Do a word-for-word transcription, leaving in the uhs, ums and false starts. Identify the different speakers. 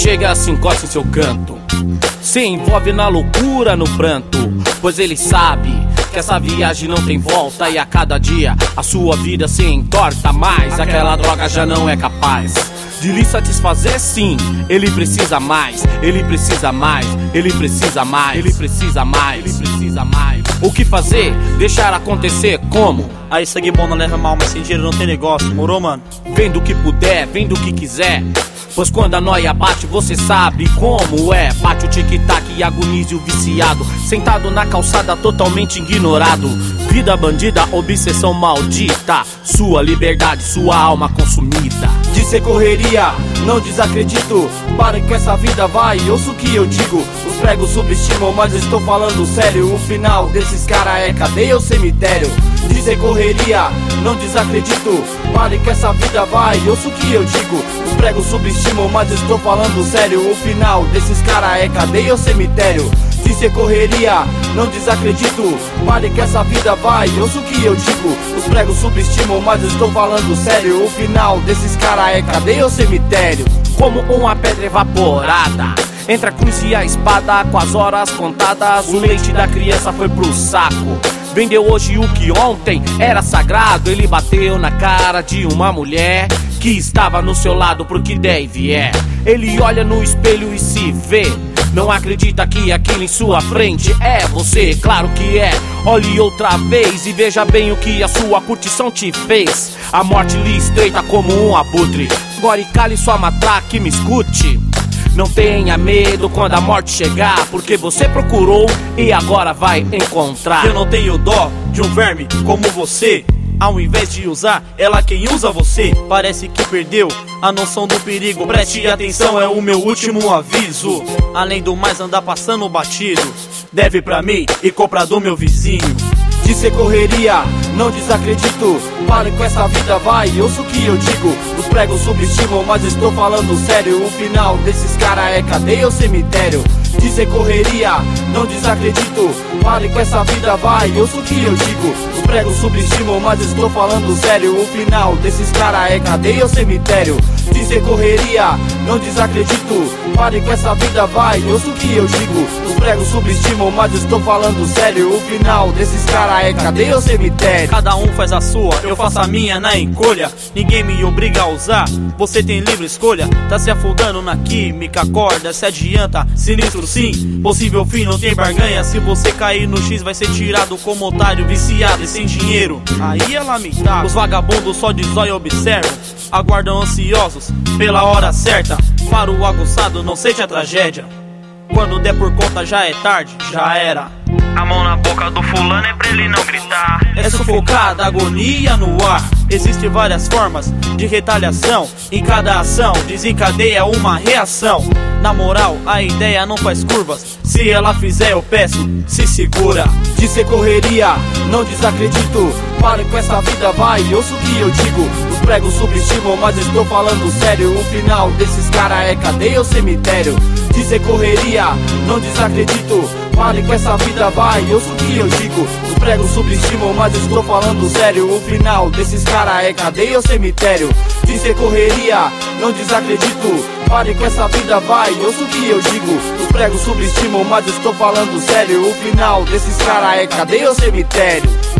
Speaker 1: chega, se encosta em seu canto, se envolve na loucura, no pranto, pois ele sabe que essa viagem não tem volta. E a cada dia a sua vida se entorta mais. Aquela droga já não é capaz de lhe satisfazer, sim. Ele precisa mais, ele precisa mais, ele precisa mais, ele precisa mais, ele precisa mais. O que fazer? Deixar acontecer como?
Speaker 2: Aí segue bom, não leva mal, mas sem dinheiro não tem negócio, morou, mano?
Speaker 1: Vendo o que puder, vendo o que quiser, pois quando a noia bate, você sabe como é. Bate o tic-tac e agonize o viciado, sentado na calçada totalmente ignorado. Vida bandida, obsessão maldita, sua liberdade, sua alma consumida.
Speaker 3: De ser correria, não desacredito, pare com essa vida, vai, ouça o que eu digo. Os pregos subestimam, mas eu estou falando sério. O final desses cara é cadeia ou cemitério. De ser correria, não desacredito, pare com essa vida, vai, ouça o que eu digo. Os pregos subestimam, mas eu estou falando sério. O final desses cara é cadeia ou cemitério. De ser correria, não desacredito, pare que essa vida vai, ouça o que eu digo. Os pregos subestimam, mas eu estou falando sério. O final desses cara é cadeia ou cemitério.
Speaker 1: Como uma pedra evaporada, entre a cruz e a espada, com as horas contadas, o leite da criança foi pro saco. Vendeu hoje o que ontem era sagrado. Ele bateu na cara de uma mulher que estava no seu lado pro que der e vier. Ele olha no espelho e se vê, não acredita que aquilo em sua frente é você, claro que é. Olhe outra vez e veja bem o que a sua curtição te fez. A morte lhe estreita como um abutre. Agora cale sua matraca e me escute. Não tenha medo quando a morte chegar, porque você procurou e agora vai encontrar.
Speaker 2: Eu não tenho dó de um verme como você. Ao invés de usar, ela quem usa você. Parece que perdeu a noção do perigo. Preste atenção, é o meu último aviso. Além do mais, andar passando batido, deve pra mim e compra do meu vizinho.
Speaker 3: De ser correria, não desacredito, pare com essa vida, vai, ouça o que eu digo. Os pregos subestimam, mas estou falando sério. O final desses cara é cadeia ou cemitério. De ser correria, não desacredito, pare com essa vida, vai, ouça o que eu digo. Os pregos subestimam, mas estou falando sério. O final desses cara é cadeia ou cemitério. De ser correria, não desacredito, pare com essa vida, vai, ouça o que eu digo. Os pregos subestimam, mas estou falando sério. O final desses cara é cadeia ou cemitério.
Speaker 2: Cada um faz a sua, eu faço a minha na encolha. Ninguém me obriga a usar, você tem livre escolha. Tá se afundando na química, acorda, se adianta. Sinistro sim, possível fim, não tem barganha. Se você cair no X vai ser tirado como otário, viciado e sem dinheiro. Aí é lamentável. Os vagabundos só de zóio observam, aguardam ansiosos pela hora certa. Para o aguçado não sente a tragédia, quando der por conta já é tarde, já era.
Speaker 4: A mão na boca do fulano é pra ele não gritar.
Speaker 2: É sufocada, agonia no ar. Existem várias formas de retaliação. Em cada ação desencadeia uma reação. Na moral, a ideia não faz curvas. Se ela fizer eu peço, se segura.
Speaker 3: De ser correria, não desacredito, pare com essa vida, vai, ouça o que eu digo. Os pregos subestimam, mas estou falando sério. O final desses cara é cadeia ou cemitério. De ser correria, não desacredito, pare com essa vida, vai, ouça o que eu digo. Os pregos subestimam, mas estou falando sério. O final desses cara é cadeia ou cemitério. De ser correria, não desacredito, pare com essa vida, vai, ouça o que eu digo. Os pregos subestimam, mas estou falando sério. O final desses cara é cadeia ou cemitério.